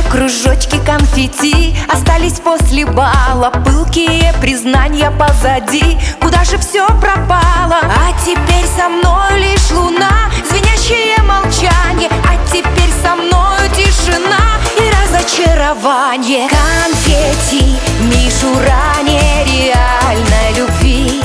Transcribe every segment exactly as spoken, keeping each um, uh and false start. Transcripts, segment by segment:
Кружочки конфетти остались после бала, пылкие признания позади. Куда же все пропало? А теперь со мной лишь луна, звенящее молчание. А теперь со мною тишина и разочарование. Конфетти, мишура нереальной любви.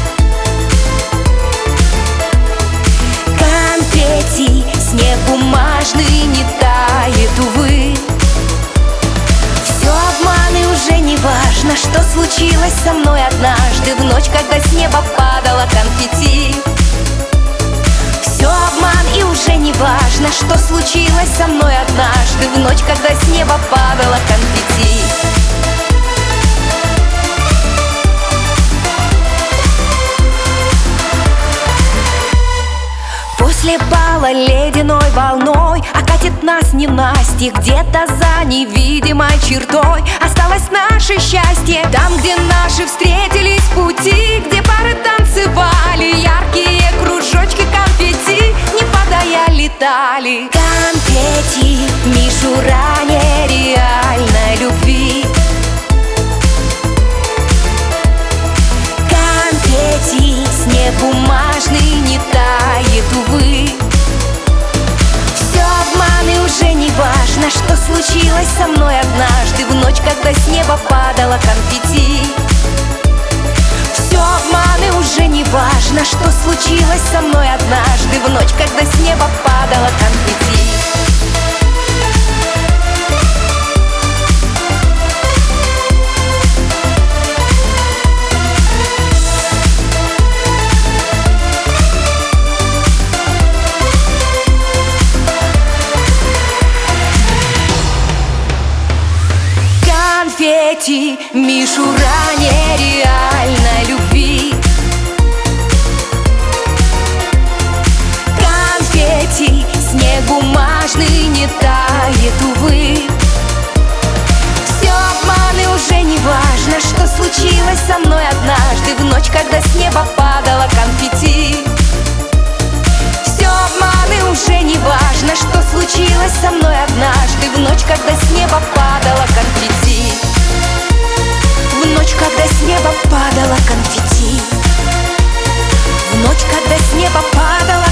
Конфетти, снег бумажный не тает, увы. Все обман, и уже не важно, что случилось со мной однажды в ночь, когда с неба падало конфетти. Все обман, и уже не важно, что случилось со мной однажды в ночь, когда с неба падало конфетти. После бала ледяной волной окатит нас ненастье. Где-то за невидимой чертой осталось наше счастье. Там, где наши встретились пути, где пары танцевали, яркие кружочки конфетти, не падая, летали. Конфетти, мишура нереальной любви. Конфетти, снег бумажный не тает, увы. Все обман, и уже не важно, что случилось со мной однажды в ночь, когда с неба падало конфетти. Все обман, и уже не важно, что случилось со мной однажды в ночь, когда с неба падало конфетти. Конфетти, мишура нереальной любви. Конфетти, снег бумажный не тает, увы. Все обман, и уже не важно, что случилось со мной однажды в ночь, когда с неба падало конфетти. Все обман, и уже не важно, что случилось со мной однажды в ночь, когда с неба падало конфетти. В ночь, когда с неба падало конфетти. В ночь, когда с неба падало